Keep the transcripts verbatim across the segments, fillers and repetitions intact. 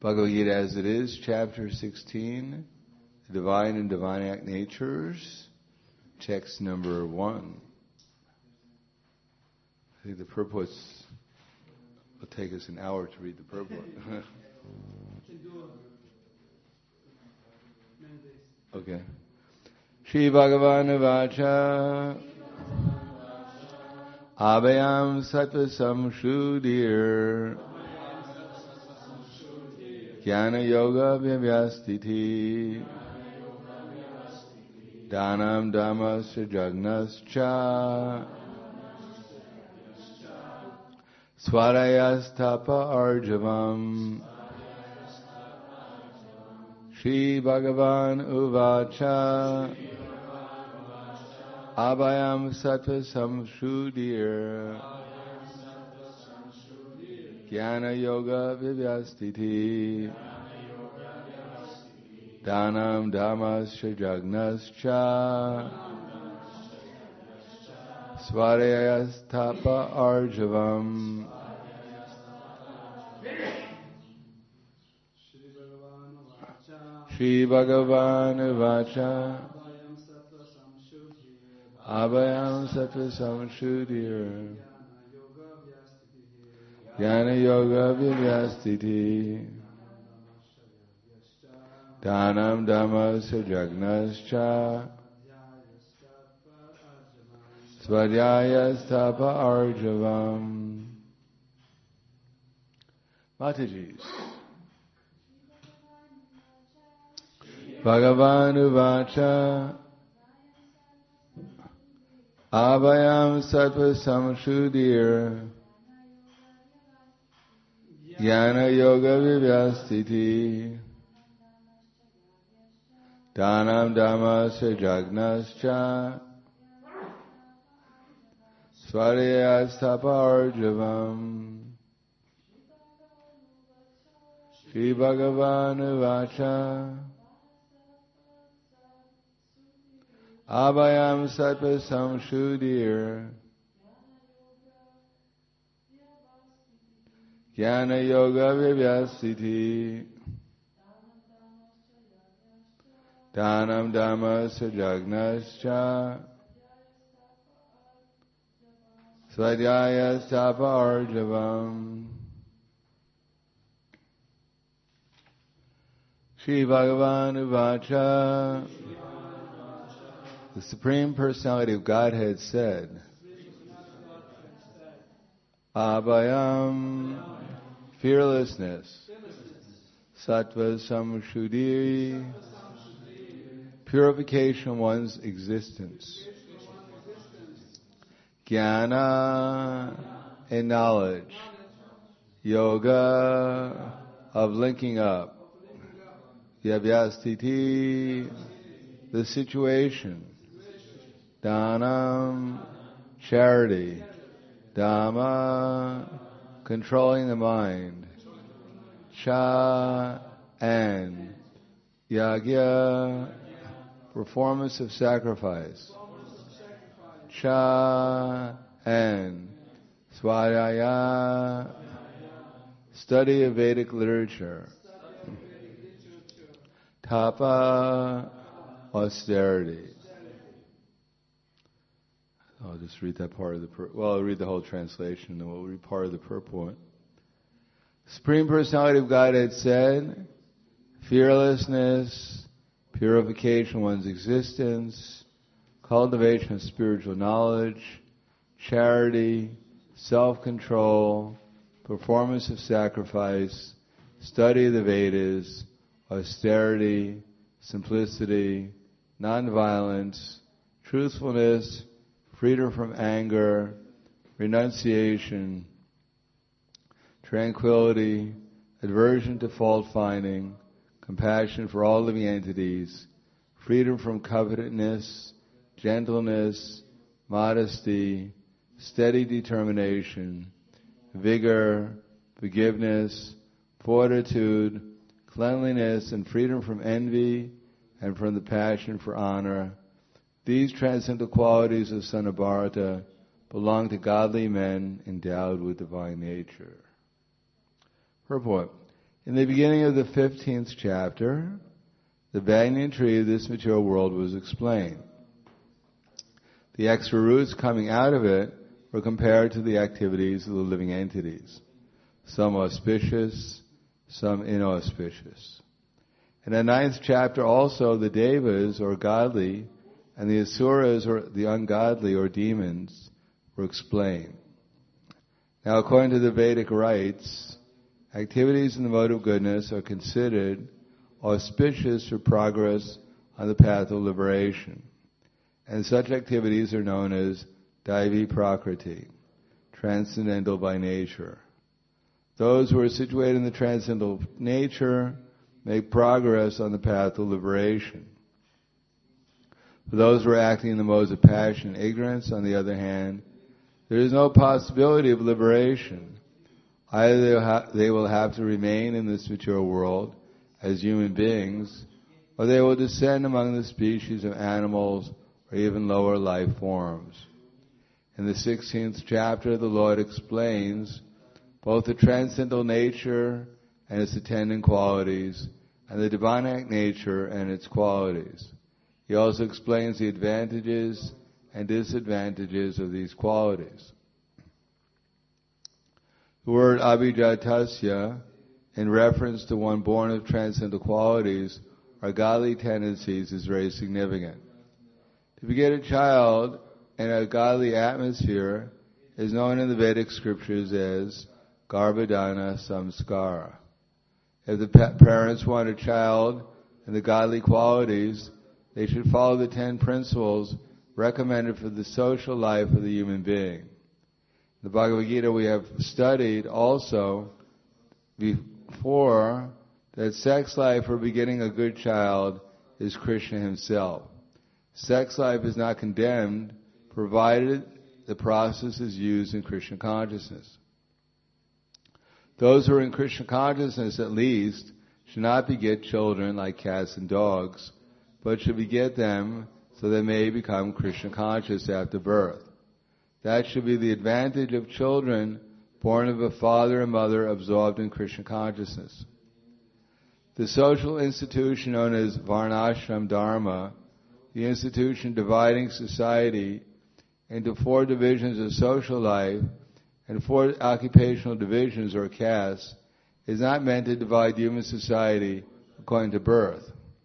Bhagavad Gita as it is, chapter sixteen, the divine and divine natures, text number one. I think the purports will take us an hour to read the purport. Okay. Shri Bhagavan Vacha Abhayam Sattva Samshudir Jnana Yoga Vyastiti Dhanam Dhammasya Jagnascha Swarayastapa Arjavam Shri Bhagavan Uvacha Abhayam Sattva Samshudir Jnana Yoga Vivyastiti Dhanam Dhammasya Jagnascha Swarayastapa Arjavam Shri Bhagavan Vacha Abhayam Sattva Samshudir Jnana Yoga Vivyastiti Dhanam Dhammasya Jagnascha Swadhyayastapa Arjavam. Matajis. Bhagavan Uvacha Abhayam Sattva Samshudir Jnana Yoga Vivyastiti Dhanam Dhammasya Jagnascha Swarayastapa Arjavam. Shri Bhagavan Vacha Abhayam Sattva Samshudir Jnana Yoga Vivyastiti Dhanam Dhammasya Jagnascha Swadhyayastapa Arjavam. Shri Bhagavan Uvacha The Supreme Personality of Godhead said, Abhayam, fearlessness, Sattva Samshuddhi, purification of one's existence, Jnana, and knowledge, Yoga, of linking up, Yavyastiti, the situation, Dhanam, charity, Dhamma, controlling the mind, Cha, and Yagya, performance of sacrifice, Cha, and Swadhyaya, study of Vedic literature, Tapa, austerity. I'll just read that part of the, pur- well, I'll read the whole translation and then we'll read part of the purport. Supreme Personality of Godhead said, fearlessness, purification of one's existence, cultivation of spiritual knowledge, charity, self-control, performance of sacrifice, study of the Vedas, austerity, simplicity, nonviolence, truthfulness, freedom from anger, renunciation, tranquility, aversion to fault-finding, compassion for all living entities, freedom from covetousness, gentleness, modesty, steady determination, vigor, forgiveness, fortitude, cleanliness, and freedom from envy and from the passion for honor. These transcendental qualities of son of Bharata belong to godly men endowed with divine nature. Purport. In the beginning of the fifteenth chapter, the banyan tree of this material world was explained. The extra roots coming out of it were compared to the activities of the living entities, some auspicious, some inauspicious. In the ninth chapter also, the devas, or godly, and the asuras, or the ungodly, or demons, were explained. Now, according to the Vedic rites, activities in the mode of goodness are considered auspicious for progress on the path of liberation. And such activities are known as Daivi Prakriti, transcendental by nature. Those who are situated in the transcendental nature make progress on the path of liberation. For those who are acting in the modes of passion and ignorance, on the other hand, there is no possibility of liberation. Either they will have to remain in this material world as human beings, or they will descend among the species of animals or even lower life forms. In the sixteenth chapter, the Lord explains both the transcendental nature and its attendant qualities, and the demonic nature and its qualities. He also explains the advantages and disadvantages of these qualities. The word abhijatasya, in reference to one born of transcendental qualities or godly tendencies, is very significant. To beget a child in a godly atmosphere is known in the Vedic scriptures as garbhadhana samskara. If the pa- parents want a child in the godly qualities, they should follow the ten principles recommended for the social life of the human being. In the Bhagavad Gita we have studied also before that sex life for begetting a good child is Krishna himself. Sex life is not condemned provided the process is used in Krishna consciousness. Those who are in Krishna consciousness at least should not beget children like cats and dogs, but should beget them so they may become Krishna conscious after birth. That should be the advantage of children born of a father and mother absorbed in Krishna consciousness. The social institution known as Varnashram Dharma, the institution dividing society into four divisions of social life and four occupational divisions or castes, is not meant to divide human society according to birth.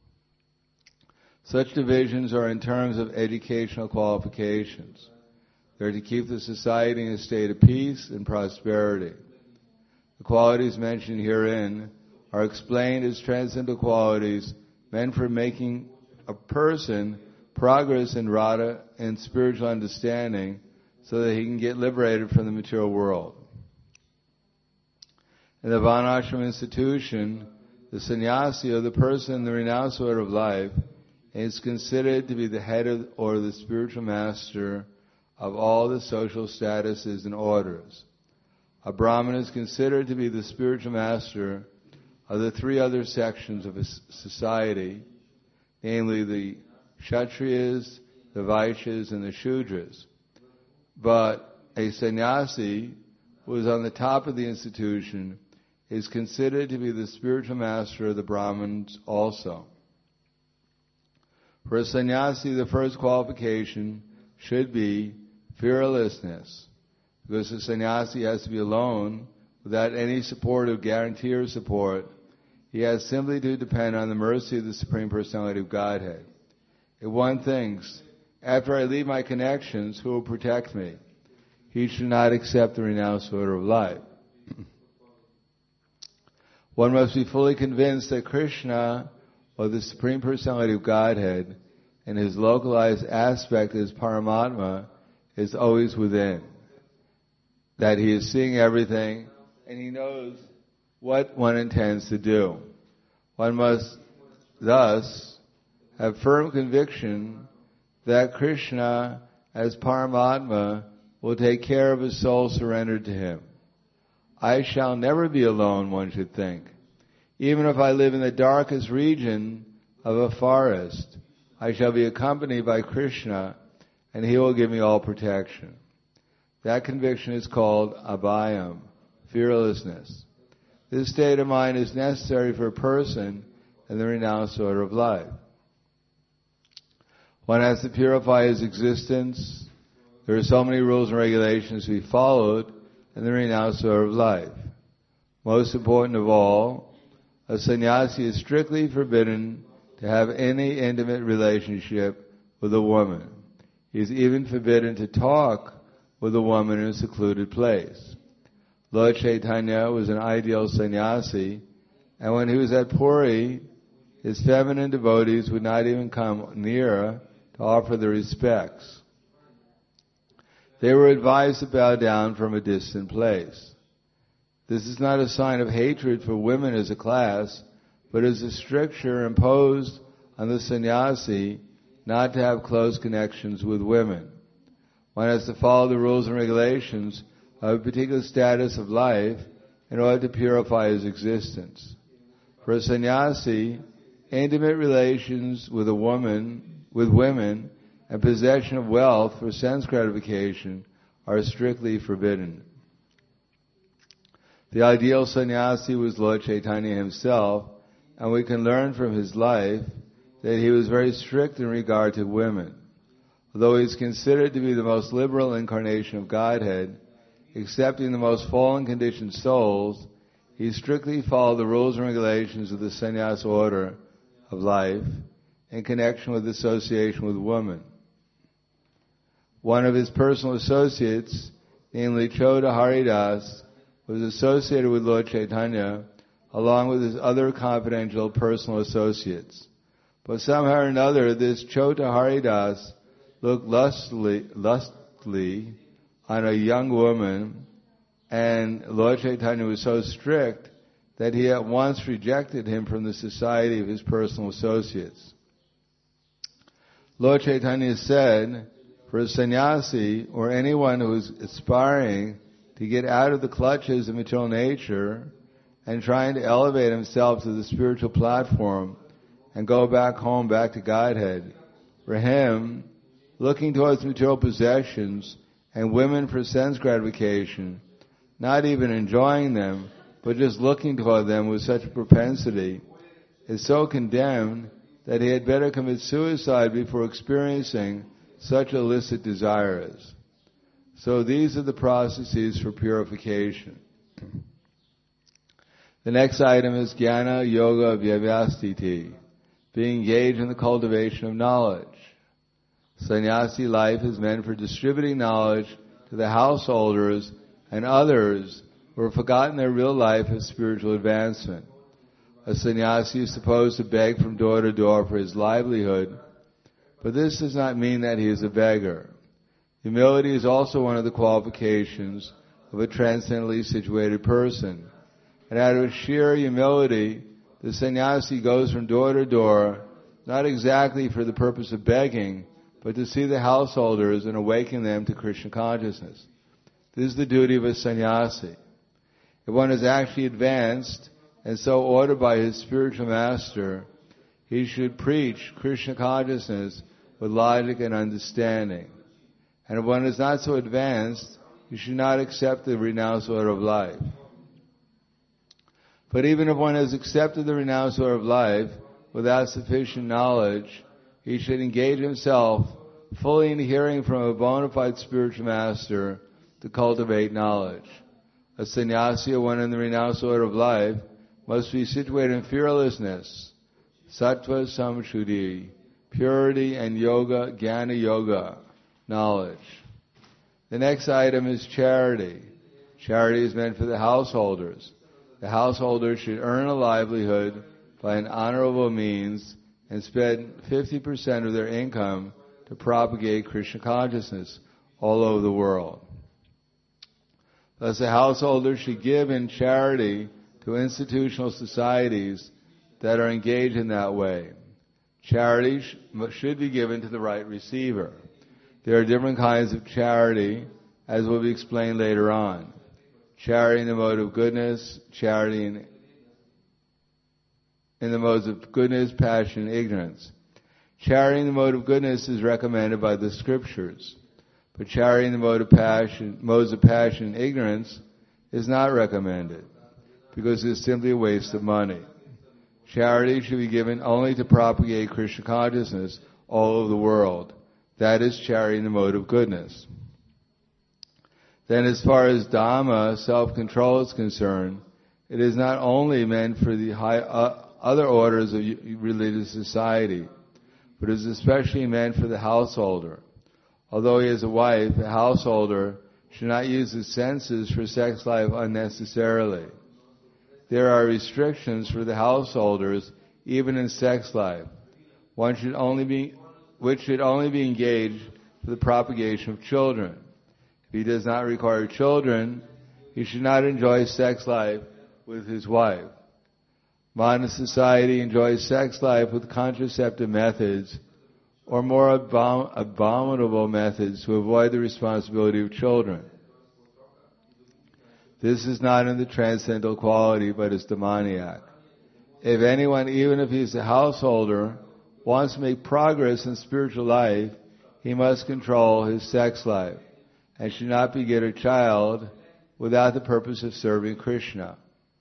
Such divisions are in terms of educational qualifications. They're to keep the society in a state of peace and prosperity. The qualities mentioned herein are explained as transcendental qualities meant for making a person progress in Radha and spiritual understanding so that he can get liberated from the material world. In the Varnashram institution, the sannyasi, or the person in the renounced order of life, is considered to be the head of, or the spiritual master of all the social statuses and orders. A Brahmin is considered to be the spiritual master of the three other sections of a society, namely the Kshatriyas, the Vaishyas, and the Shudras. But a sannyasi, who is on the top of the institution, is considered to be the spiritual master of the Brahmins also. For a sannyasi, the first qualification should be fearlessness, because the sannyasi has to be alone without any support or guarantee or support. He has simply to depend on the mercy of the Supreme Personality of Godhead. If one thinks, after I leave my connections, who will protect me? He should not accept the renounced order of life. One must be fully convinced that Krishna, or the Supreme Personality of Godhead, in his localized aspect as Paramatma, is always within. That he is seeing everything, and he knows what one intends to do. One must thus have firm conviction that Krishna, as Paramatma, will take care of his soul surrendered to him. I shall never be alone, one should think. Even if I live in the darkest region of a forest, I shall be accompanied by Krishna, and he will give me all protection. That conviction is called abhayam, fearlessness. This state of mind is necessary for a person in the renounced order of life. One has to purify his existence. There are so many rules and regulations to be followed in the renounced order of life. Most important of all, a sannyasi is strictly forbidden to have any intimate relationship with a woman. He is even forbidden to talk with a woman in a secluded place. Lord Chaitanya was an ideal sannyasi, and when he was at Puri, his feminine devotees would not even come near to offer their respects. They were advised to bow down from a distant place. This is not a sign of hatred for women as a class, but is a stricture imposed on the sannyasi not to have close connections with women. One has to follow the rules and regulations of a particular status of life in order to purify his existence. For a sannyasi, intimate relations with a woman, with women, and possession of wealth for sense gratification are strictly forbidden. The ideal sannyasi was Lord Chaitanya himself, and we can learn from his life that he was very strict in regard to women. Although he is considered to be the most liberal incarnation of Godhead, accepting the most fallen conditioned souls, he strictly followed the rules and regulations of the sannyas order of life in connection with association with women. One of his personal associates, namely Chota Haridas, was associated with Lord Chaitanya along with his other confidential personal associates. But somehow or another, this Chota Haridas looked lustily, lustily on a young woman, and Lord Chaitanya was so strict that he at once rejected him from the society of his personal associates. Lord Chaitanya said, for a sannyasi or anyone who is aspiring to get out of the clutches of material nature and trying to elevate himself to the spiritual platform and go back home, back to Godhead, for him, looking towards material possessions and women for sense gratification, not even enjoying them, but just looking toward them with such a propensity, is so condemned that he had better commit suicide before experiencing such illicit desires. So these are the processes for purification. The next item is Jnana Yoga Vyavastiti, being engaged in the cultivation of knowledge. Sannyasi life is meant for distributing knowledge to the householders and others who have forgotten their real life of spiritual advancement. A sannyasi is supposed to beg from door to door for his livelihood, but this does not mean that he is a beggar. Humility is also one of the qualifications of a transcendently situated person. And out of sheer humility, the sannyasi goes from door to door, not exactly for the purpose of begging, but to see the householders and awaken them to Krishna consciousness. This is the duty of a sannyasi. If one is actually advanced and so ordered by his spiritual master, he should preach Krishna consciousness with logic and understanding. And if one is not so advanced, he should not accept the renounced order of life. But even if one has accepted the renounced order of life without sufficient knowledge, he should engage himself fully in hearing from a bona fide spiritual master to cultivate knowledge. A sannyasi or one in the renounced order of life must be situated in fearlessness, sattva samshuddhi, purity and yoga, jnana yoga, knowledge. The next item is charity. Charity is meant for the householders. The householders should earn a livelihood by an honorable means and spend fifty percent of their income to propagate Krishna consciousness all over the world. Thus, the householders should give in charity to institutional societies that are engaged in that way. Charity sh- should be given to the right receiver. There are different kinds of charity, as will be explained later on. Charity in the mode of goodness, charity in, in the modes of goodness, passion, and ignorance. Charity in the mode of goodness is recommended by the scriptures, but charity in the mode of passion, modes of passion and ignorance is not recommended. because it is simply a waste of money. Charity should be given only to propagate Krishna consciousness all over the world. That is charity in the mode of goodness. Then as far as Dhamma, self-control, is concerned, it is not only meant for the high, uh, other orders of religious society, but is especially meant for the householder. Although he is a wife, a householder should not use his senses for sex life unnecessarily. There are restrictions for the householders, even in sex life. One should only be, which should only be engaged for the propagation of children. If he does not require children, he should not enjoy sex life with his wife. Modern society enjoys sex life with contraceptive methods or more abom- abominable methods to avoid the responsibility of children. This is not in the transcendental quality, but is demoniac. If anyone, even if he is a householder, wants to make progress in spiritual life, he must control his sex life and should not beget a child without the purpose of serving Krishna.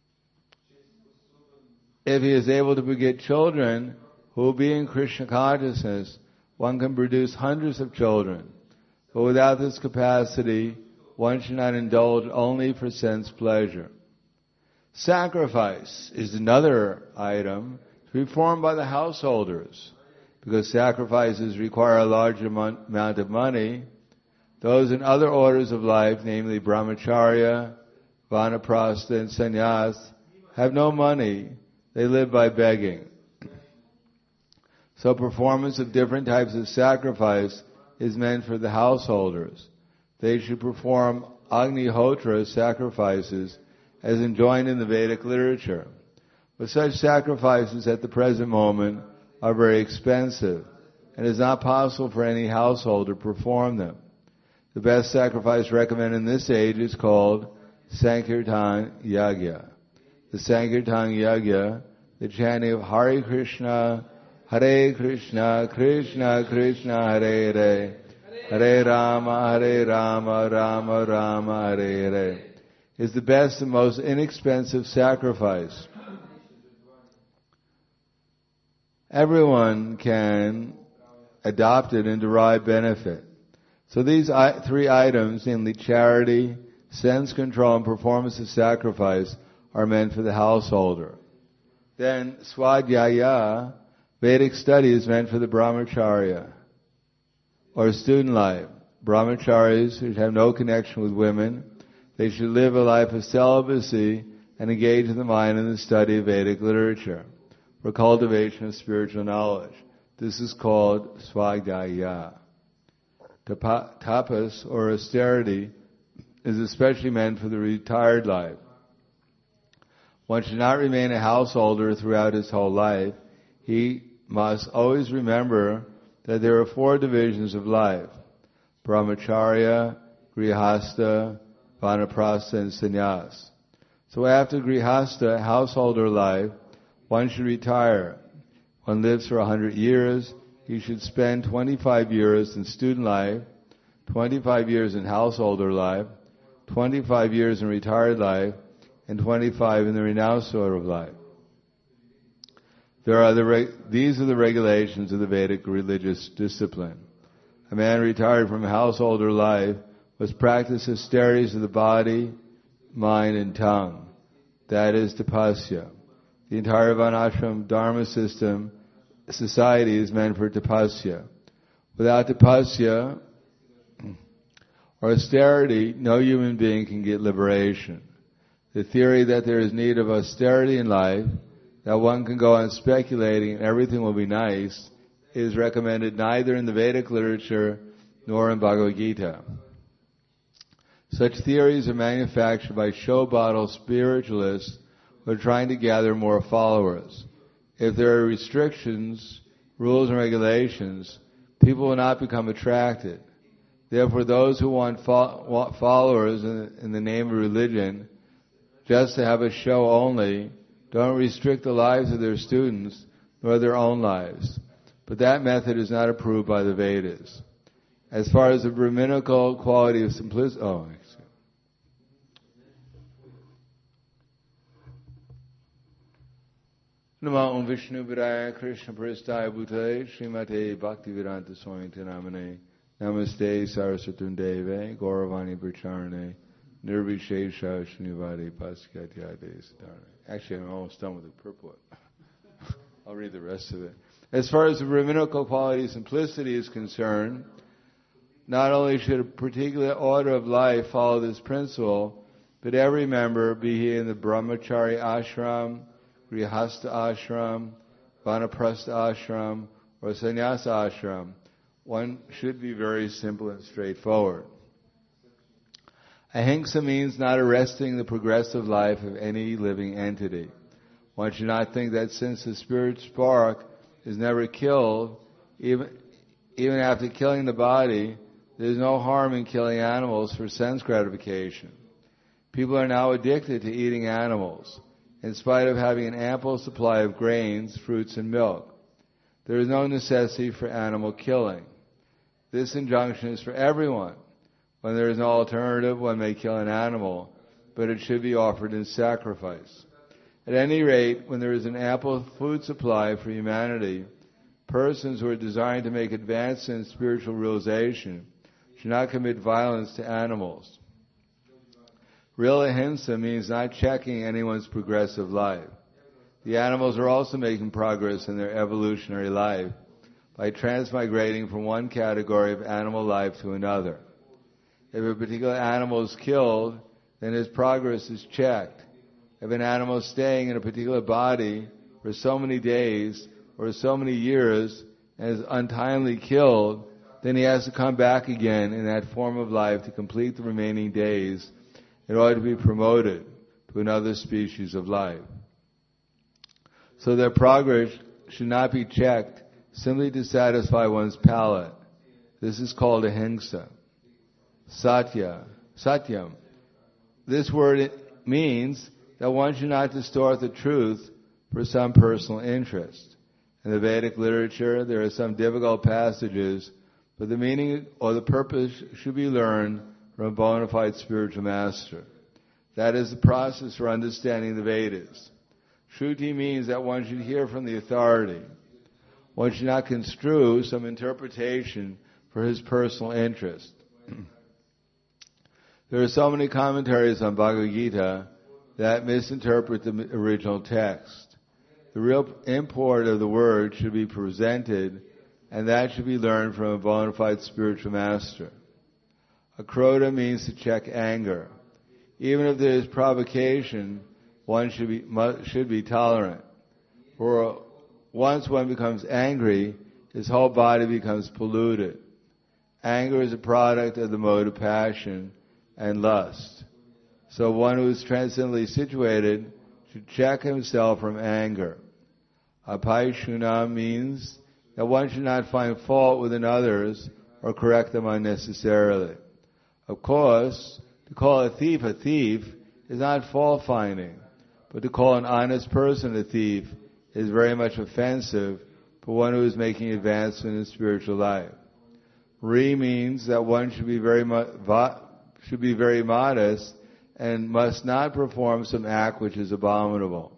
If he is able to beget children who will be in Krishna consciousness, one can produce hundreds of children. But without this capacity, one should not indulge only for sense pleasure. Sacrifice is another item to be performed by the householders. Because sacrifices require a large amount of money, those in other orders of life, namely brahmacharya, vanaprastha, and sannyas, have no money. They live by begging. So performance of different types of sacrifice is meant for the householders. They should perform Agnihotra sacrifices as enjoined in the Vedic literature. But such sacrifices at the present moment are very expensive, and it is not possible for any householder to perform them. The best sacrifice recommended in this age is called Sankirtan Yagya. The Sankirtan Yagya, the chanting of Hare Krishna, Hare Krishna, Krishna Krishna, Hare Hare, Hare Rama, Hare Rama, Rama Rama, Hare Hare, is the best and most inexpensive sacrifice. Everyone can adopt it and derive benefit. So these three items, namely charity, sense control, and performance of sacrifice, are meant for the householder. Then Swadhyaya, Vedic study, is meant for the brahmacharya, or student life. Brahmacharis should have no connection with women. They should live a life of celibacy and engage the mind in the study of Vedic literature for cultivation of spiritual knowledge. This is called Swadhyaya. Tapas, or austerity, is especially meant for the retired life. One should not remain a householder throughout his whole life. He must always remember that there are four divisions of life: brahmacharya, grihastha, vanaprastha, and sannyas. So after grihastha, householder life, one should retire. One lives for a hundred years. He should spend twenty-five years in student life, twenty-five years in householder life, twenty-five years in retired life, and twenty-five in the renounced order of life. There are the reg- these are the regulations of the Vedic religious discipline. A man retired from householder life must practice austerities of the body, mind, and tongue. That is tapasya. The entire Varnashram Dharma system, society, is meant for tapasya. Without tapasya or austerity, no human being can get liberation. The theory that there is need of austerity in life, that one can go on speculating and everything will be nice, is recommended neither in the Vedic literature nor in Bhagavad Gita. Such theories are manufactured by show bottle spiritualists who are trying to gather more followers. If there are restrictions, rules, and regulations, people will not become attracted. Therefore, those who want, fo- want followers in, in the name of religion, just to have a show only, don't restrict the lives of their students nor their own lives. But that method is not approved by the Vedas. As far as the Brahminical quality of simplicity, oh, Namo Om Vishnu Vidaya Krishna Pristaya Bhutale Srimate Bhaktivedanta Swami Namane Namaste Saraswati Deve Gauravani Pracharane Nirvishesha Shnivade Paskatyade Siddharane. Actually, I'm almost done with the purport. I'll read the rest of it. As far as the Brahminical quality simplicity is concerned, not only should a particular order of life follow this principle, but every member, be he in the Brahmachari ashram, Grihastha ashram, Vanaprastha ashram, or Sannyasa ashram, one should be very simple and straightforward. Ahimsa means not arresting the progressive life of any living entity. One should not think that since the spirit spark is never killed, even, even after killing the body, there is no harm in killing animals for sense gratification. People are now addicted to eating animals, in spite of having an ample supply of grains, fruits, and milk. There is no necessity for animal killing. This injunction is for everyone. When there is no alternative, one may kill an animal, but it should be offered in sacrifice. At any rate, when there is an ample food supply for humanity, persons who are designed to make advances in spiritual realization should not commit violence to animals. Real ahimsa means not checking anyone's progressive life. The animals are also making progress in their evolutionary life by transmigrating from one category of animal life to another. If a particular animal is killed, then his progress is checked. If an animal is staying in a particular body for so many days or so many years and is untimely killed, then he has to come back again in that form of life to complete the remaining days in order to be promoted to another species of life. So their progress should not be checked simply to satisfy one's palate. This is called ahimsa. Satya, satyam. This word means that one should not distort the truth for some personal interest. In the Vedic literature, there are some difficult passages, but the meaning or the purpose should be learned from a bona fide spiritual master. That is the process for understanding the Vedas. Shruti means that one should hear from the authority. One should not construe some interpretation for his personal interest. There are so many commentaries on Bhagavad Gita that misinterpret the original text. The real import of the word should be presented, and that should be learned from a bona fide spiritual master. Akrodha means to check anger. Even if there is provocation, one should be should be tolerant. For once one becomes angry, his whole body becomes polluted. Anger is a product of the mode of passion and lust. So one who is transcendently situated should check himself from anger. Apaishuna means that one should not find fault within others or correct them unnecessarily. Of course, to call a thief a thief is not fault finding, but to call an honest person a thief is very much offensive for one who is making advancement in spiritual life. Re means that one should be very mo- should be very modest and must not perform some act which is abominable.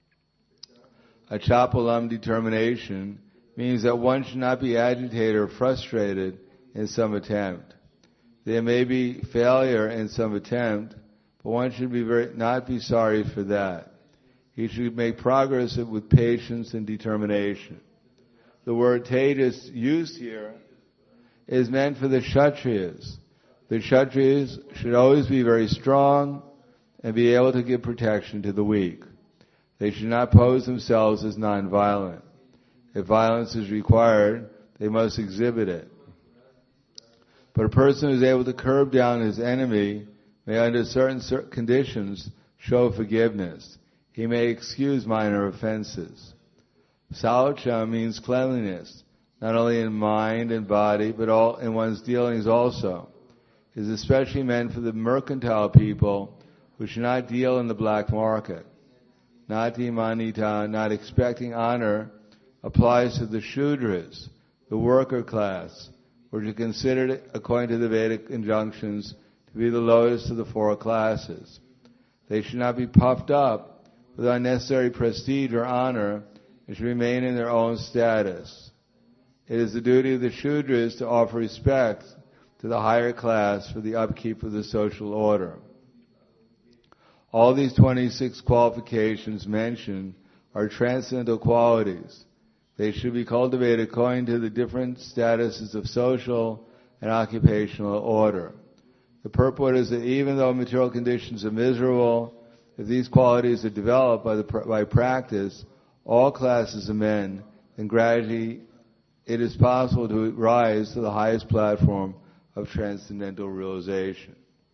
A chapalam determination means that one should not be agitated or frustrated in some attempt. There may be failure in some attempt, but one should be very, not be sorry for that. He should make progress with patience and determination. The word tejas used here is meant for the Kshatriyas. The Kshatriyas should always be very strong and be able to give protection to the weak. They should not pose themselves as non-violent. If violence is required, they must exhibit it. But a person who is able to curb down his enemy may, under certain conditions, show forgiveness. He may excuse minor offenses. Saucha means cleanliness, not only in mind and body, but all in one's dealings also. It is especially meant for the mercantile people who should not deal in the black market. Nati manita, not expecting honor, applies to the Shudras, the worker class, which are considered, according to the Vedic injunctions, to be the lowest of the four classes. They should not be puffed up with unnecessary prestige or honor and should remain in their own status. It is the duty of the Shudras to offer respect to the higher class for the upkeep of the social order. All these twenty-six qualifications mentioned are transcendental qualities. They should be cultivated according to the different statuses of social and occupational order. The purport is that even though material conditions are miserable, if these qualities are developed by, the, by practice, all classes of men, then gradually it is possible to rise to the highest platform of transcendental realization.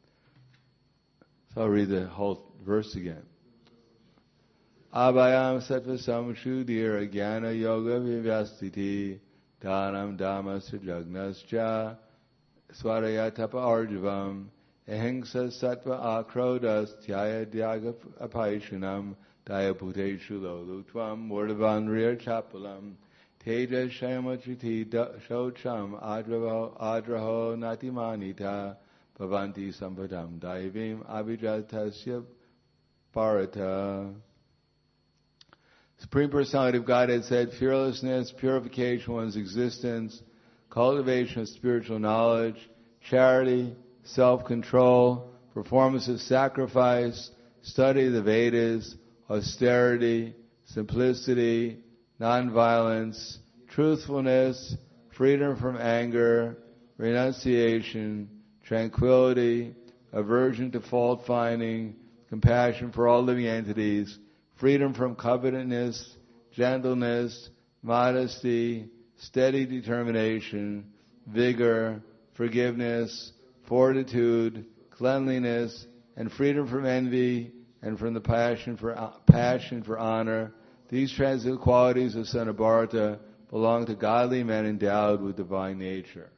So I'll read the whole verse again. Abhayam sattva samshuddhir jnana yoga vivyastiti dhanam dhamma sujagnascha swaraya tapa arjavam ahimsa sattva akrodas tyaya dhyaga apaishanam daya bhuteshu lolutvam murdavanriya chapalam teja shayamatriti shocham adraho adraho natimanita bhavanti sampadam daivim abhijatasya parata. Supreme Personality of Godhead said, fearlessness, purification of one's existence, cultivation of spiritual knowledge, charity, self-control, performance of sacrifice, study of the Vedas, austerity, simplicity, non-violence, truthfulness, freedom from anger, renunciation, tranquility, aversion to fault-finding, compassion for all living entities, freedom from covetousness, gentleness, modesty, steady determination, vigor, forgiveness, fortitude, cleanliness, and freedom from envy and from the passion for uh, passion for honor. These transcendental qualities of son of Bharata belong to godly men endowed with divine nature.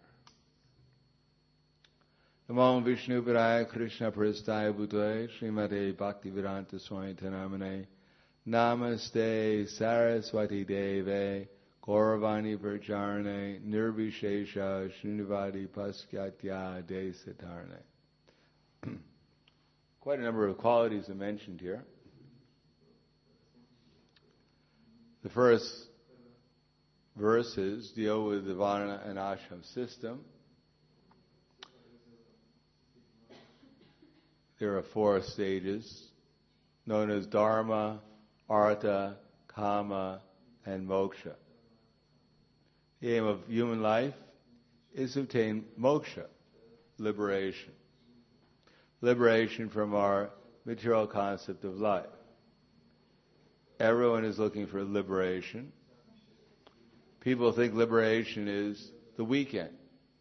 Namo Vishnu Padaya Krishna Prasthaya Bhutale Srimate Bhaktivedanta Swami Tanamane Namaste Saraswati Deve Gauravani Vircharane Nirvishesha Srinivadi Paskatya De Satarne. Quite a number of qualities are mentioned here. The first verses deal with the Varna and Ashram system. There are four stages known as Dharma, Artha, Kama, and Moksha. The aim of human life is to obtain moksha, liberation. Liberation from our material concept of life. Everyone is looking for liberation. People think liberation is the weekend.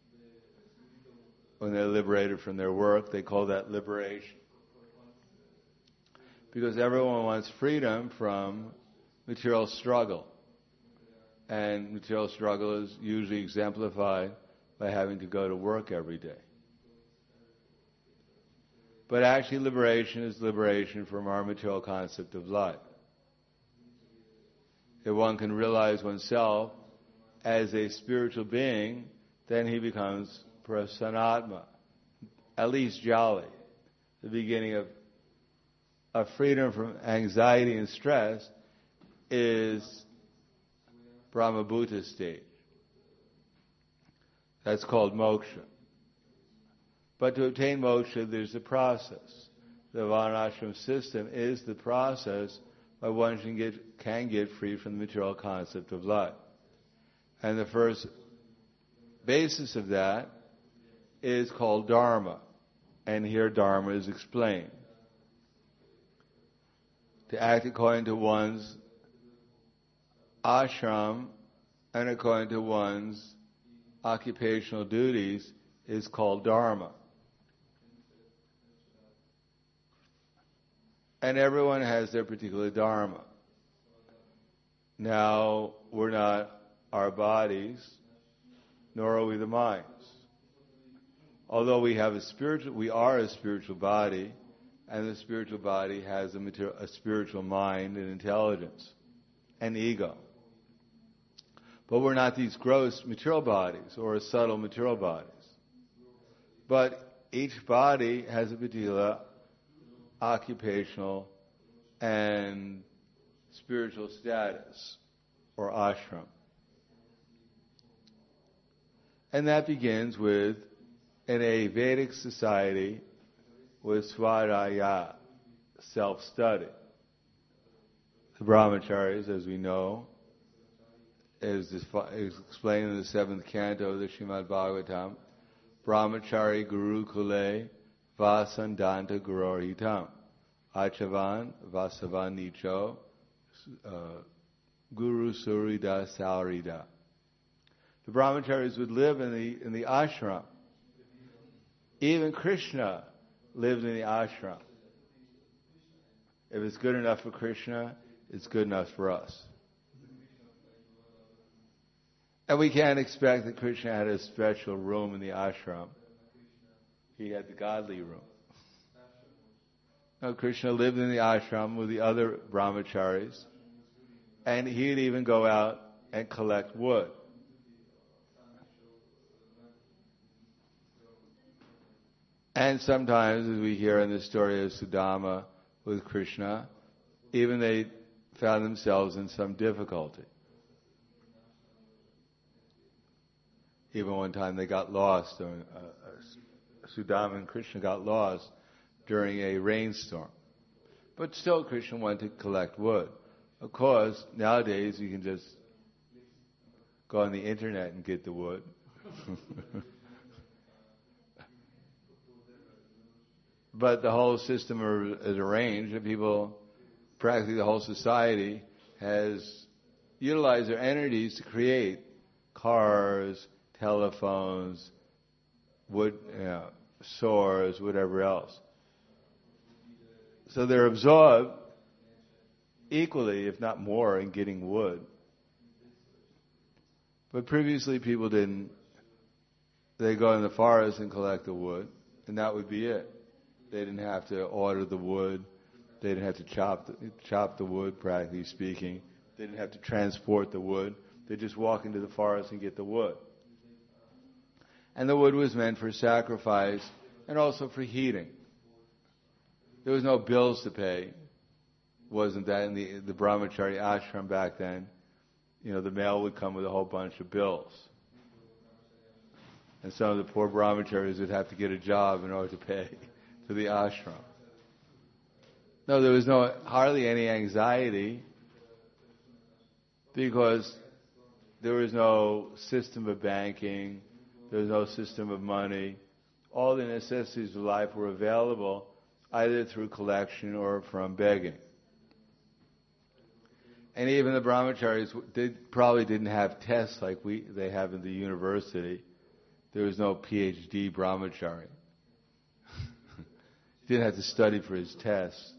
When they're liberated from their work, they call that liberation. Because everyone wants freedom from material struggle. And material struggle is usually exemplified by having to go to work every day. But actually liberation is liberation from our material concept of life. If one can realize oneself as a spiritual being, then he becomes prasanatma, at least jolly, the beginning of, of freedom from anxiety and stress is Brahmabhuta stage. That's called moksha. But to obtain moksha, there's a process. The Varnashram system is the process by one can get, can get free from the material concept of life. And the first basis of that is called Dharma. And here Dharma is explained. To act according to one's ashram and according to one's occupational duties is called Dharma. And everyone has their particular Dharma. Now, we're not our bodies, nor are we the minds. Although we have a spiritual, we are a spiritual body, and the spiritual body has a, material, a spiritual mind and intelligence and ego. But we're not these gross material bodies or subtle material bodies. But each body has a particular occupational and spiritual status, or ashram. And that begins with, in a Vedic society, with swadhyaya, self-study. The brahmacharis, as we know, is, is explained in the seventh canto of the Srimad Bhagavatam, brahmachari guru kule vasandanta gurorhitam, achavan vasavan nicho uh, guru surida saurida. The brahmacharis would live in the in the ashram. Even Krishna lived in the ashram. If it's good enough for Krishna, it's good enough for us. And we can't expect that Krishna had a special room in the ashram. He had the godly room. No, Krishna lived in the ashram with the other brahmacharis, and he'd even go out and collect wood. And sometimes, as we hear in the story of Sudama with Krishna, even they found themselves in some difficulty. Even one time they got lost, during, uh, uh, Sudama and Krishna got lost during a rainstorm. But still Krishna went to collect wood. Of course, nowadays you can just go on the internet and get the wood. But the whole system is arranged, and people, practically the whole society, has utilized their energies to create cars, telephones, wood, you know, saws, whatever else. So they're absorbed equally, if not more, in getting wood. But previously people didn't. They go in the forest and collect the wood, and that would be it. They didn't have to order the wood. They didn't have to chop the, chop the wood, practically speaking. They didn't have to transport the wood. They just walk into the forest and get the wood. And the wood was meant for sacrifice and also for heating. There was no bills to pay. Wasn't that in the, the brahmachari ashram back then? You know, the mail would come with a whole bunch of bills. And some of the poor brahmacharis would have to get a job in order to pay to the ashram. No, there was no hardly any anxiety because there was no system of banking, there was no system of money. All the necessities of life were available either through collection or from begging. And even the brahmacharis did, probably didn't have tests like we they have in the university. There was no P H D brahmachari. He didn't have to study for his tests.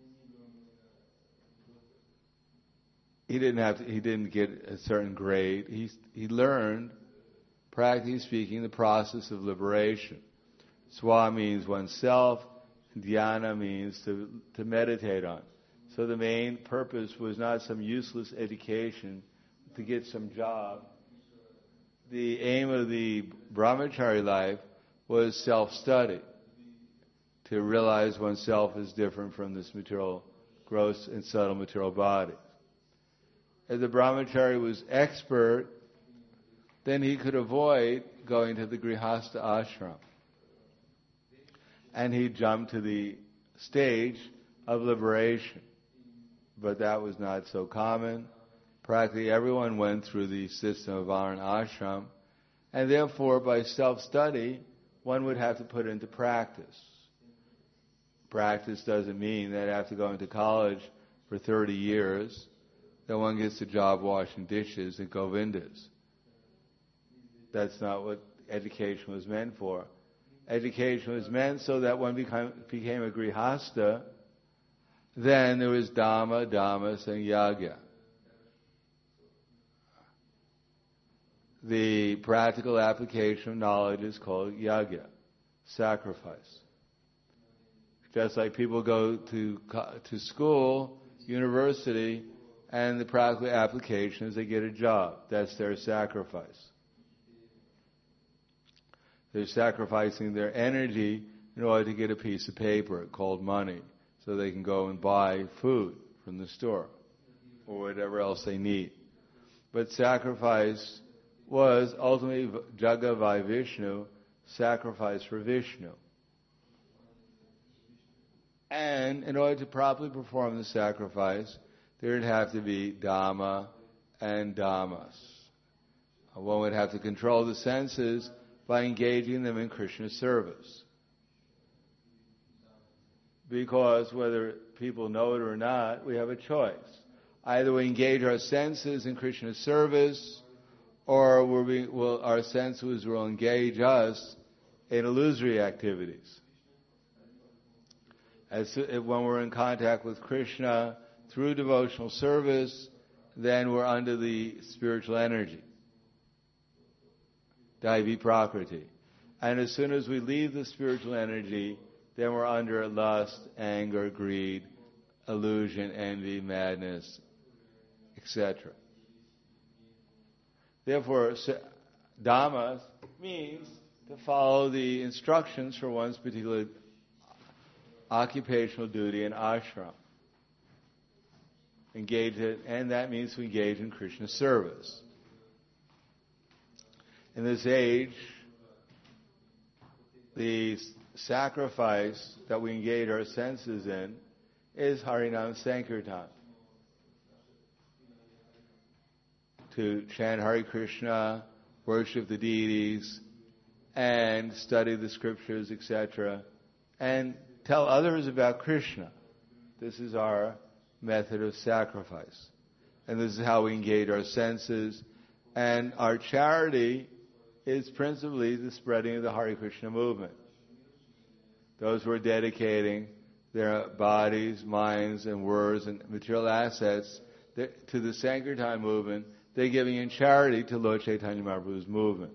He didn't have to, he didn't get a certain grade. He he learned, practically speaking, the process of liberation. Swa means oneself. Dhyana means to to meditate on. So the main purpose was not some useless education to get some job. The aim of the brahmachari life was self-study, to realize oneself is different from this material, gross and subtle material body. If the brahmachari was expert, then he could avoid going to the grihastha ashram. And he'd jump to the stage of liberation. But that was not so common. Practically everyone went through the system of Varna ashram, and therefore by self-study, one would have to put into practice. Practice doesn't mean that after going to college for thirty years, that one gets a job washing dishes at Govinda's. That's not what education was meant for. Education was meant so that one became, became a grihastha. Then there was Dhamma, Dhammas, and Yagya. The practical application of knowledge is called Yagya, sacrifice. Just like people go to to school, university, and the practical application is they get a job. That's their sacrifice. They're sacrificing their energy in order to get a piece of paper called money. so they can go and buy food from the store or whatever else they need. But sacrifice was ultimately Jaga Vai Vishnu, sacrifice for Vishnu. And in order to properly perform the sacrifice, there would have to be Dhamma and Dhammas. One would have to control the senses by engaging them in Krishna service. Because whether people know it or not, we have a choice. Either we engage our senses in Krishna service, or we will, our senses will engage us in illusory activities. As when we're in contact with Krishna through devotional service, then we're under the spiritual energy, Daivi Prakriti. And as soon as we leave the spiritual energy, then we're under lust, anger, greed, illusion, envy, madness, et cetera. Therefore, Dhammas means to follow the instructions for one's particular occupational duty and ashram. Engage it, and that means to engage in Krishna service. In this age, the sacrifice that we engage our senses in is Harinam Sankirtan. To chant Hare Krishna, worship the deities, and study the scriptures, et cetera, and tell others about Krishna. This is our method of sacrifice. And this is how we engage our senses. And our charity is principally the spreading of the Hare Krishna movement. Those who are dedicating their bodies, minds, and words and material assets to the Sankirtan movement, they're giving in charity to Lord Chaitanya Mahaprabhu's movement.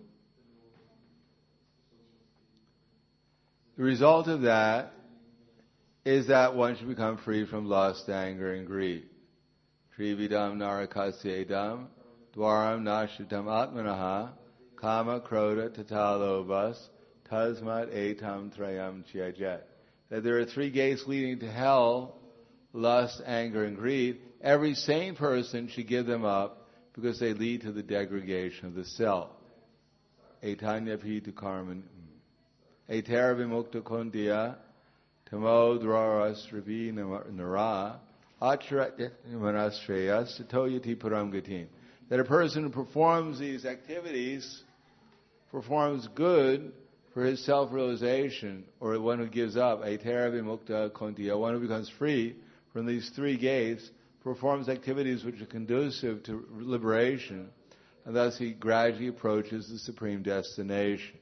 The result of that is that one should become free from lust, anger, and greed. Trividam narakasyedam, dwaram nashitam atmanaha, kama kroda tatalobas, tasmat etam trayam chyajet. That there are three gates leading to hell, lust, anger, and greed. Every sane person should give them up because they lead to the degradation of the self. Etanya pita karman. Etera vimukta kundiya, tamo draras ravi nara, acharat manashreyas, satoyati param gatim. That a person who performs these activities performs good for his self-realization, or one who gives up, etera vimukta kundiya, one who becomes free from these three gates, performs activities which are conducive to liberation, and thus he gradually approaches the supreme destination.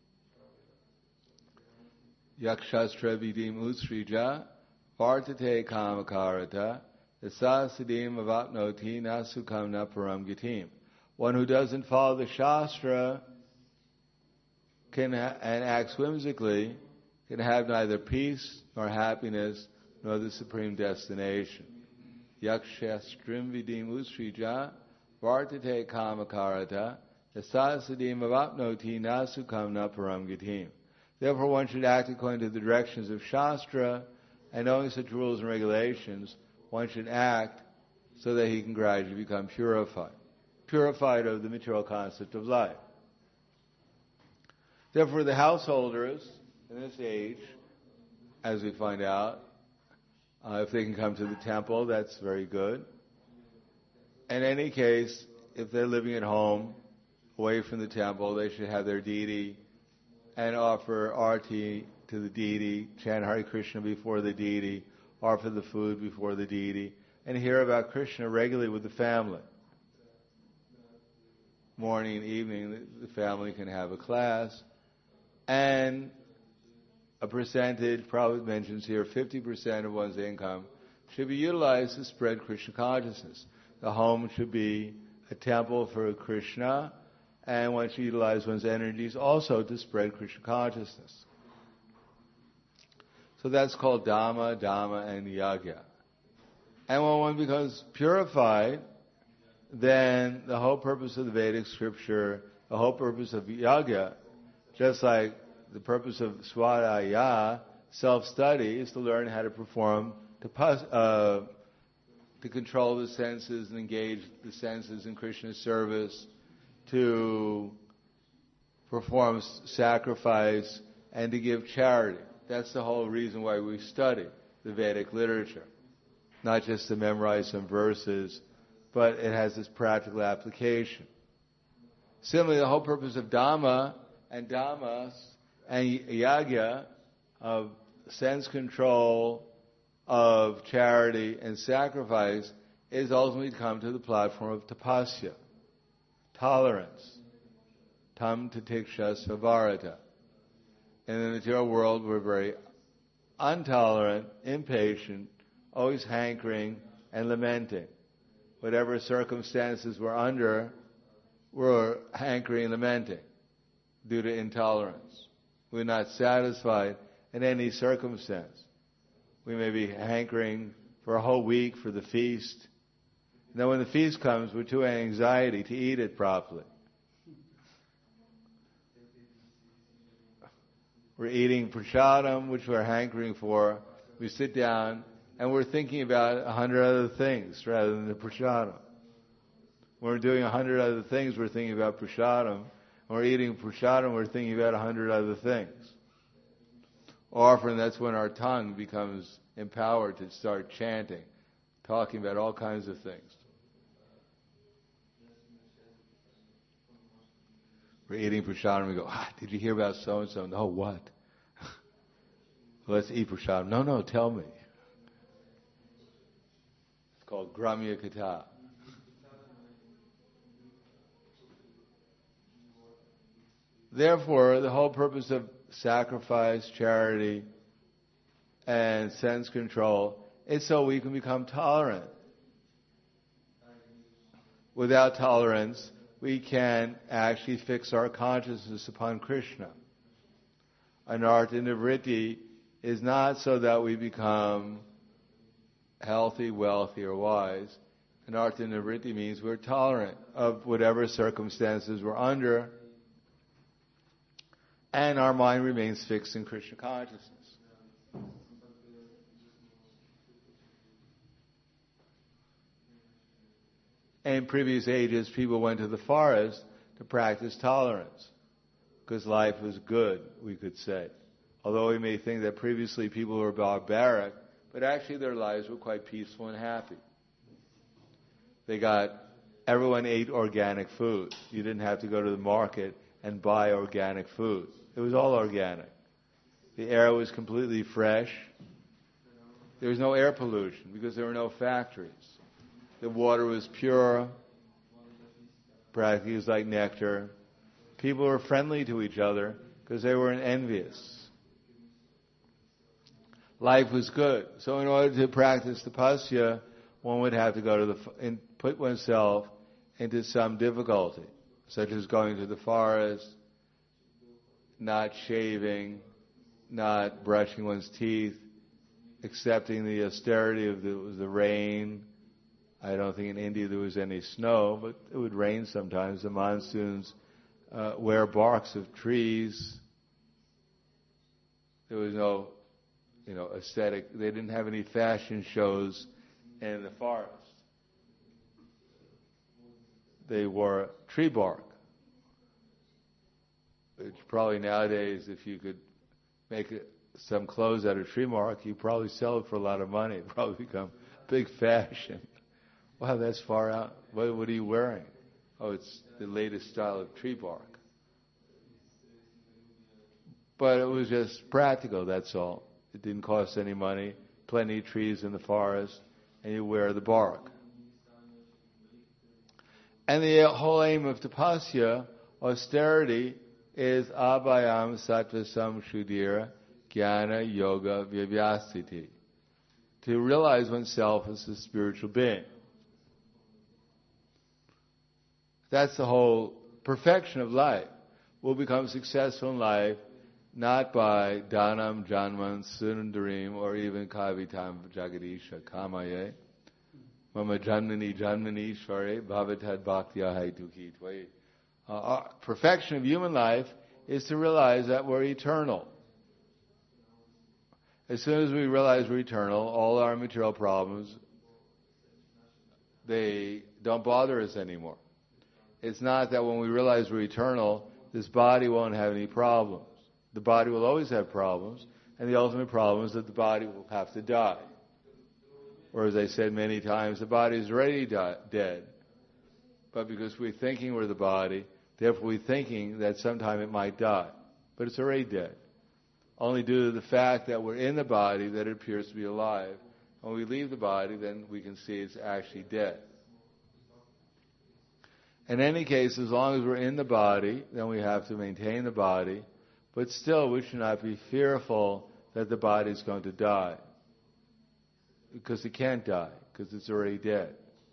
Yakshastra vidim usrija, vartate kamakarata, asasidim avapnoti nasukam na param gitim. One who doesn't follow the Shastra can ha- and acts whimsically can have neither peace nor happiness nor the supreme destination. Yakshastrim vidim usrija, vartate kamakarata, asasidim avapnoti nasukam na param gitim. Therefore, one should act according to the directions of Shastra, and knowing such rules and regulations, one should act so that he can gradually become purified. Purified of the material concept of life. Therefore, the householders in this age, as we find out, uh, if they can come to the temple, that's very good. In any case, if they're living at home, away from the temple, they should have their deity and offer arti to the deity, chant Hare Krishna before the deity, offer the food before the deity, and hear about Krishna regularly with the family. Morning and evening, the family can have a class, and a percentage, probably mentions here, fifty percent of one's income should be utilized to spread Krishna consciousness. The home should be a temple for Krishna, and one should utilize one's energies also to spread Krishna consciousness. So that's called Dhamma, Dhamma, and Yajna. And when one becomes purified, then the whole purpose of the Vedic scripture, the whole purpose of Yajna, just like the purpose of Swadhyaya self-study is to learn how to perform, to, uh, to control the senses and engage the senses in Krishna's service, to perform sacrifice, and to give charity. That's the whole reason why we study the Vedic literature. Not just to memorize some verses, but it has this practical application. Similarly, the whole purpose of Dhamma and Dhammas and Yajna, of sense control, of charity and sacrifice, is ultimately to come to the platform of tapasya, tolerance, tam tatiksha savarata. In the material world, we're very intolerant, impatient, always hankering and lamenting. Whatever circumstances we're under, we're hankering and lamenting due to intolerance. We're not satisfied in any circumstance. We may be hankering for a whole week for the feast. And then when the feast comes, we're too anxiety to eat it properly. We're eating prasadam, which we're hankering for. We sit down and we're thinking about a hundred other things rather than the prasadam. When we're doing a hundred other things, we're thinking about prasadam. When we're eating prasadam, we're thinking about a hundred other things. Often that's when our tongue becomes empowered to start chanting, talking about all kinds of things. We're eating prasadam and we go, ah, did you hear about so-and-so? No, what? Let's eat prasadam. No, no, tell me. It's called Gramya Katha. Therefore, the whole purpose of sacrifice, charity, and sense control is so we can become tolerant. Without tolerance, we can actually fix our consciousness upon Krishna. Anartha nivritti is not so that we become healthy, wealthy, or wise. Anartha nivritti means we're tolerant of whatever circumstances we're under, and our mind remains fixed in Krishna consciousness. In previous ages, people went to the forest to practice tolerance because life was good, we could say. Although we may think that previously people were barbaric, but actually their lives were quite peaceful and happy. They got, everyone ate organic food. You didn't have to go to the market and buy organic food. It was all organic. The air was completely fresh. There was no air pollution because there were no factories. The water was pure. Practically it was like nectar. People were friendly to each other because they weren't envious. Life was good. So in order to practice tapasya, one would have to go to the, and put oneself into some difficulty, such as going to the forest, not shaving, not brushing one's teeth, accepting the austerity of the, the rain. I don't think in India there was any snow, but it would rain sometimes. The monsoons uh, wear barks of trees. There was no, you know, aesthetic. They didn't have any fashion shows in the forest. They wore tree bark. Which probably nowadays, if you could make it, some clothes out of tree bark, you probably sell it for a lot of money. It'd probably become big fashion. Wow, that's far out. What, what are you wearing? Oh, it's the latest style of tree bark. But it was just practical, that's all. It didn't cost any money. Plenty of trees in the forest, and you wear the bark. And the whole aim of tapasya, austerity, is abhayam sattva samshuddhira jnana yoga vyavastiti. To realize oneself as a spiritual being. That's the whole perfection of life. We'll become successful in life not by dhanam, janman, sundarim, or even kavitam jagadisha kamaye. Mama janmani janmani shvare bhavatad bhaktya haituki tvai. Our perfection of human life is to realize that we're eternal. As soon as we realize we're eternal, all our material problems, they don't bother us anymore. It's not that when we realize we're eternal, this body won't have any problems. The body will always have problems, and the ultimate problem is that the body will have to die. Or as I said many times, the body is already di- dead. But because we're thinking we're the body, therefore we're thinking that sometime it might die. But it's already dead. Only due to the fact that we're in the body that it appears to be alive. When we leave the body, then we can see it's actually dead. In any case, as long as we're in the body, then we have to maintain the body. But still, we should not be fearful that the body is going to die. Because it can't die, because it's already dead.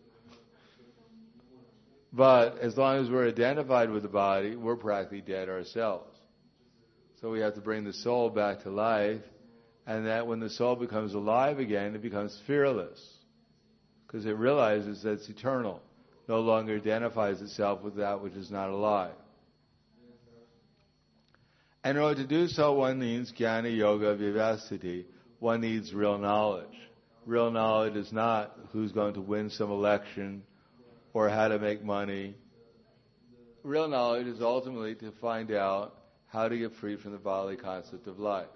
But as long as we're identified with the body, we're practically dead ourselves. So we have to bring the soul back to life, and that when the soul becomes alive again, it becomes fearless. Because it realizes that it's eternal, no longer identifies itself with that which is not alive. And in order to do so, one needs jnana yoga vivastiti. One needs real knowledge. Real knowledge is not who's going to win some election or how to make money. Real knowledge is ultimately to find out how to get free from the bodily concept of life.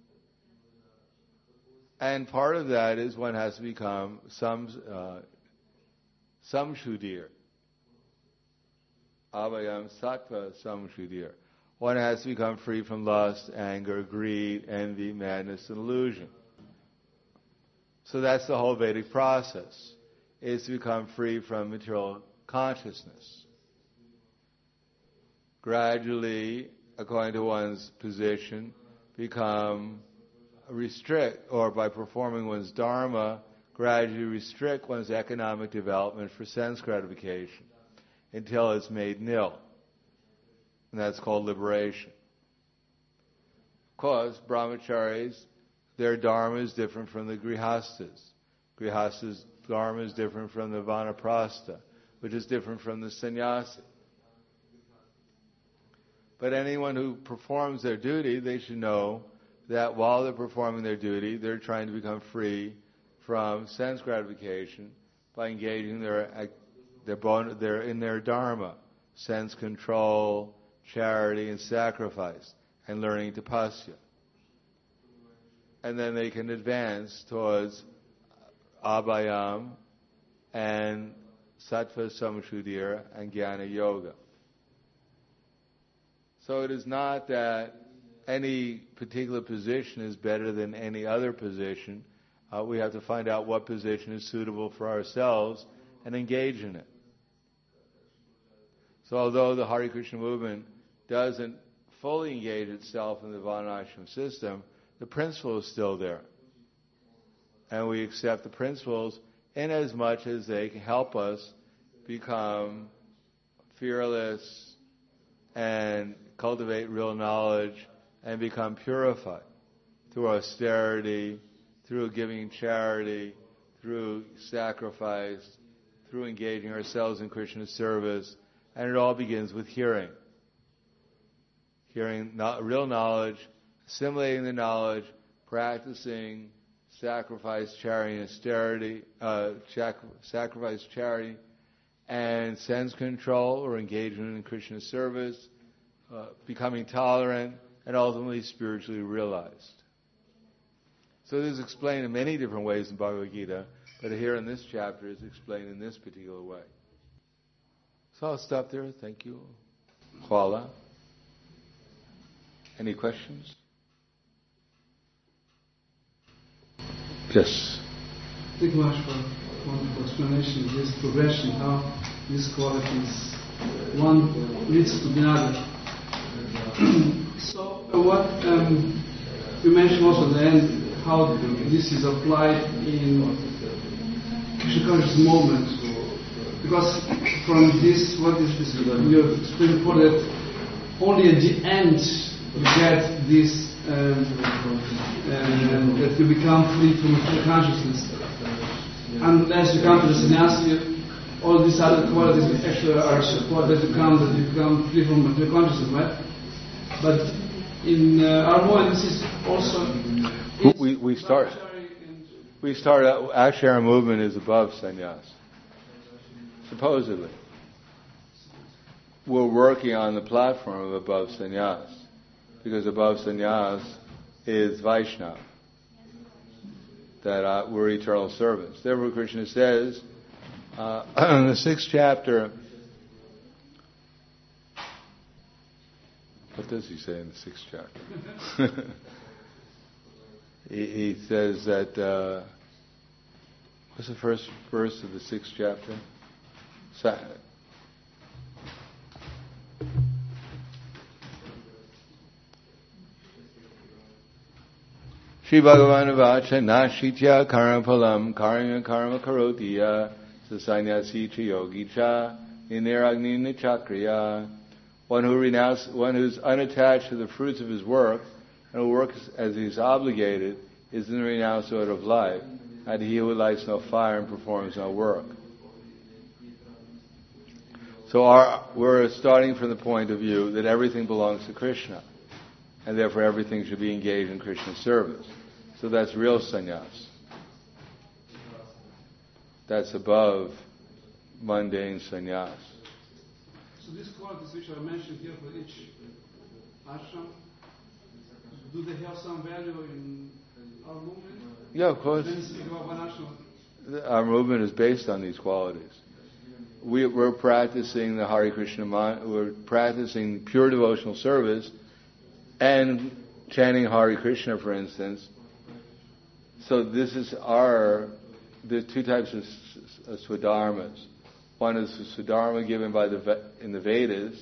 And part of that is one has to become some uh, samshuddhir. Abhayam sattva samshuddhir. One has to become free from lust, anger, greed, envy, madness, and illusion. So that's the whole Vedic process, is to become free from material consciousness. Gradually, according to one's position, become restrict, or by performing one's dharma, gradually restrict one's economic development for sense gratification until it's made nil. And that's called liberation. Of course, brahmacharis, their dharma is different from the grihastas. Grihastas' dharma is different from the vanaprastha, which is different from the sannyasi. But anyone who performs their duty, they should know that while they're performing their duty, they're trying to become free from sense gratification by engaging their their, bon- their in their dharma, sense control, charity, and sacrifice, and learning tapasya. And then they can advance towards abhayam and sattva samshuddhir and jnana yoga. So it is not that any particular position is better than any other position. Uh, we have to find out what position is suitable for ourselves and engage in it. So although the Hare Krishna movement doesn't fully engage itself in the Varnashram system, the principle is still there. And we accept the principles in as much as they can help us become fearless and cultivate real knowledge and become purified through austerity, through giving charity, through sacrifice, through engaging ourselves in Krishna's service. And it all begins with hearing. Hearing no, real knowledge, assimilating the knowledge, practicing sacrifice, charity, and austerity, uh, sac- sacrifice, charity, and sense control or engagement in Krishna's service, uh, becoming tolerant, and ultimately spiritually realized. So this is explained in many different ways in Bhagavad Gita, but here in this chapter is explained in this particular way. So I'll stop there. Thank you. Hvala. Any questions? Yes. Thank you much for wonderful explanation. This progression, how these qualities, one leads to the other. So, uh, what um, you mentioned also at the end, how this is applied in Krishna conscious moment. Because from this, what is this? You have explained before that only at the end you get this, um, uh, that you become free from consciousness. Unless you come to the sannyasi, all these other qualities actually are support that you come, that you become free from material consciousness, right? But in uh, our moment, this is also We we start we start out, actually our movement is above sannyas. Supposedly. We're working on the platform of above sannyas. Because above sannyas is Vaishnava. That uh, we're eternal servants. Therefore Krishna says, uh, in the sixth chapter, what does he say in the sixth chapter? he, he says that, uh, what's the first verse of the sixth chapter? Sa- Shri Bhagavan Vacha Nashitya Karampalam Karya Karma Karotiya Sasanyasi Cha Yogi Cha Iniragni Nichakriya. One who renounce, one who's unattached to the fruits of his work and who works as he's obligated is in the renounced order of life, and he who lights no fire and performs no work. So our, we're starting from the point of view that everything belongs to Krishna, and therefore everything should be engaged in Krishna's service. So that's real sannyas. That's above mundane sannyas. So these qualities which are mentioned here for each ashram, do they have some value in our movement? Yeah, of course. When you speak about one ashram, our movement is based on these qualities. We, we're practicing the Hare Krishna, we're practicing pure devotional service and chanting Hare Krishna, for instance. So this is our, there's two types of swadharmas. One is the swadharma given by the in the Vedas,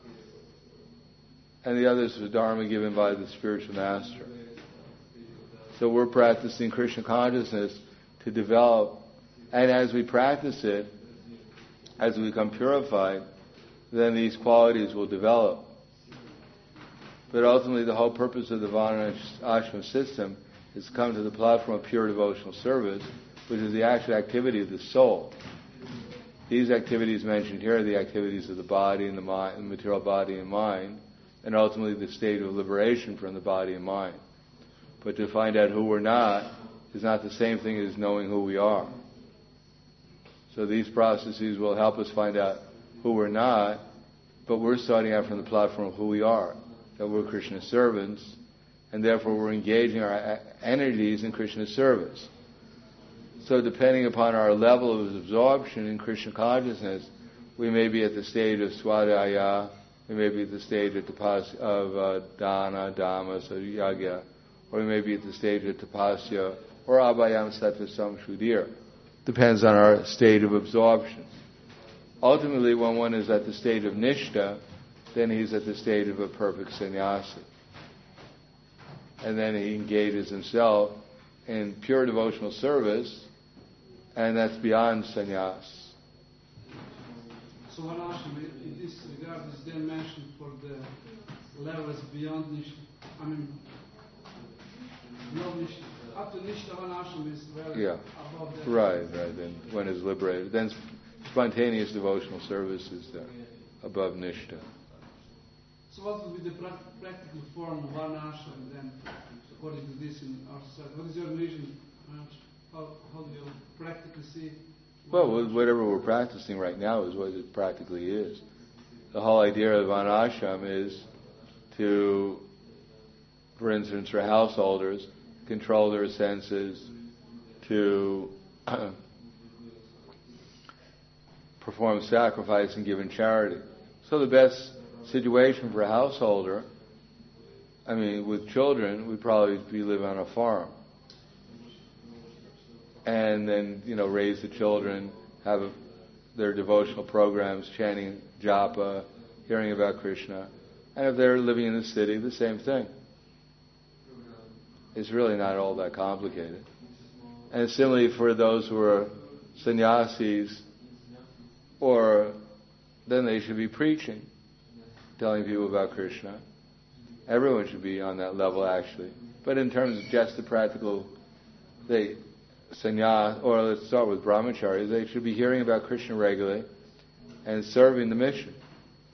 and the other is the swadharma given by the spiritual master. So we're practicing Krishna consciousness to develop, and as we practice it, as we become purified, then these qualities will develop. But ultimately the whole purpose of the Varna Ashram system is to come to the platform of pure devotional service, which is the actual activity of the soul. These activities mentioned here are the activities of the body and the mind, the material body and mind, and ultimately the state of liberation from the body and mind. But to find out who we're not is not the same thing as knowing who we are. So these processes will help us find out who we're not, but we're starting out from the platform of who we are, that we're Krishna's servants, and therefore we're engaging our energies in Krishna's service. So depending upon our level of absorption in Krishna consciousness, we may be at the stage of swadhyaya, we may be at the stage of, tapas, of uh, dana, dhamma, so yagya, or we may be at the stage of tapasya, or abhayam sattva samshuddhir. Depends on our state of absorption. Ultimately, when one is at the stage of nishtha, then he's at the stage of a perfect sannyasi. And then he engages himself in pure devotional service, and that's beyond sannyas. So one ashram in this regard is then mentioned for the levels beyond nishtha. I mean, beyond nishtha. Up to nishtha, one ashram is very yeah. above that. Right, right. Then one is liberated. Then spontaneous devotional service is there, above nishtha. So what would be the pra- practical form of one ashram then, according to this in our society? What is your vision? How, how do you practically see? Well, whatever we're practicing right now is what it practically is. The whole idea of an ashram is to, for instance, for householders, control their senses, to perform sacrifice and give in charity. So the best situation for a householder, I mean, with children, would probably be live on a farm. And then, you know, raise the children, have a, their devotional programs, chanting japa, hearing about Krishna. And if they're living in the city, the same thing. It's really not all that complicated. And similarly for those who are sannyasis, or then they should be preaching, telling people about Krishna. Everyone should be on that level, actually. But in terms of just the practical, they sannyas, or let's start with brahmacharis, they should be hearing about Krishna regularly and serving the mission.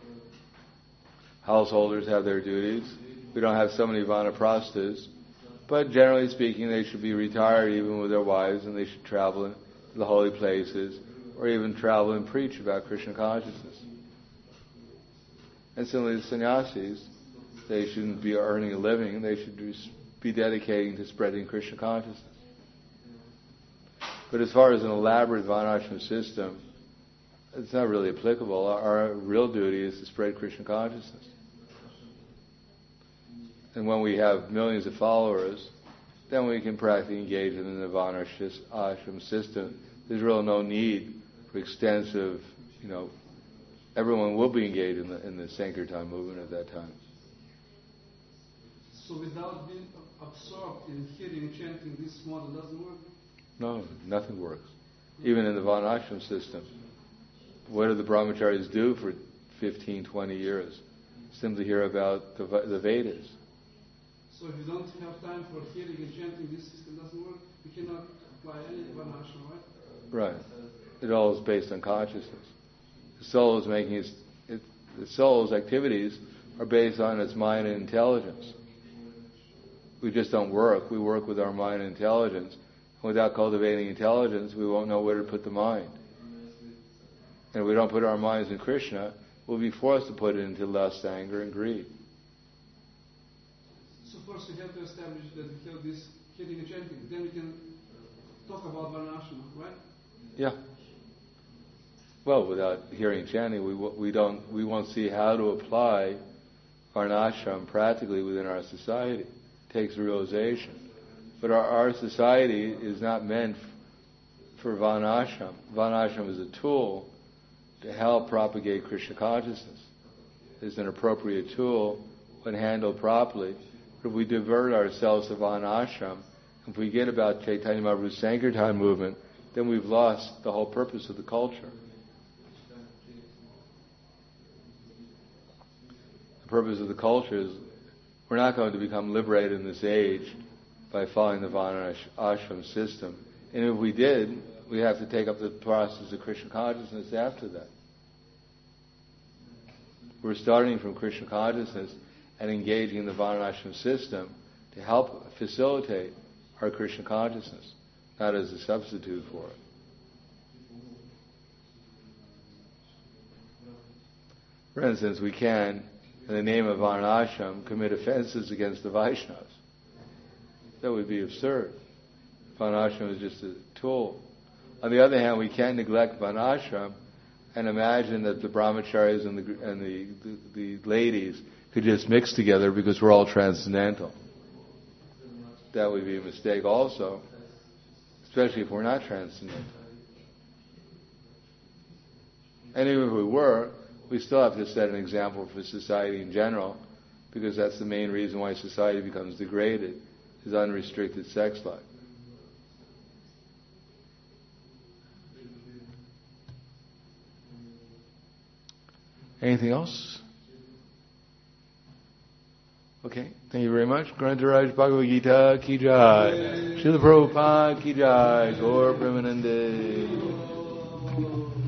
Householders have their duties. We don't have so many vanaprasthas, But generally speaking, they should be retired even with their wives, and they should travel to the holy places, or even travel and preach about Krishna consciousness. And similarly, the sannyasis, they shouldn't be earning a living, they should be dedicating to spreading Krishna consciousness. But as far as an elaborate varnashram system, it's not really applicable. Our, our real duty is to spread Krishna consciousness. And when we have millions of followers, then we can practically engage them in the varnashram system. There's really no need for extensive, you know, everyone will be engaged in the, in the Sankirtan movement at that time. So without being absorbed in hearing and chanting, this model doesn't work? No, nothing works. Even in the varnashram system. What do the brahmacharis do for fifteen, twenty years? Simply hear about the, the Vedas. So if you don't have time for hearing and chanting, this system doesn't work? You cannot apply any varnashram, right? Right. It all is based on consciousness. The soul is making its, it, the soul's activities are based on its mind and intelligence. We just don't work. We work with our mind and intelligence. And without cultivating intelligence, we won't know where to put the mind. And if we don't put our minds in Krishna, we'll be forced to put it into lust, anger, and greed. So first we have to establish that we have this hearing and chanting. Then we can talk about varnashram, right? Yeah. Well, without hearing chanting, we we don't we won't see how to apply varnashram practically within our society. It takes realization. But our, our society is not meant for varnashram. Varnashram is a tool to help propagate Krishna consciousness. It's an appropriate tool when handled properly. But if we divert ourselves to varnashram, if we get about Chaitanya Mahaprabhu's Sankirtan movement, then we've lost the whole purpose of the culture. The purpose of the culture is we're not going to become liberated in this age by following the varnashram system. And if we did, we have to take up the process of Krishna consciousness after that. We're starting from Krishna consciousness and engaging in the varnashram system to help facilitate our Krishna consciousness, not as a substitute for it. For instance, we can, in the name of varnashram, commit offenses against the Vaishnavas. That would be absurd. Varnashram is just a tool. On the other hand, we can't neglect varnashram and imagine that the brahmacharis and the and the, the, the ladies could just mix together because we're all transcendental. That would be a mistake also, especially if we're not transcendental. And even if we were, we still have to set an example for society in general, because that's the main reason why society becomes degraded, is unrestricted sex life. Anything else? Okay, thank you very much. Grantaraj Bhagavad Gita Ki Jai. Srila Prabhupada Ki Jai. Gaur Premanande.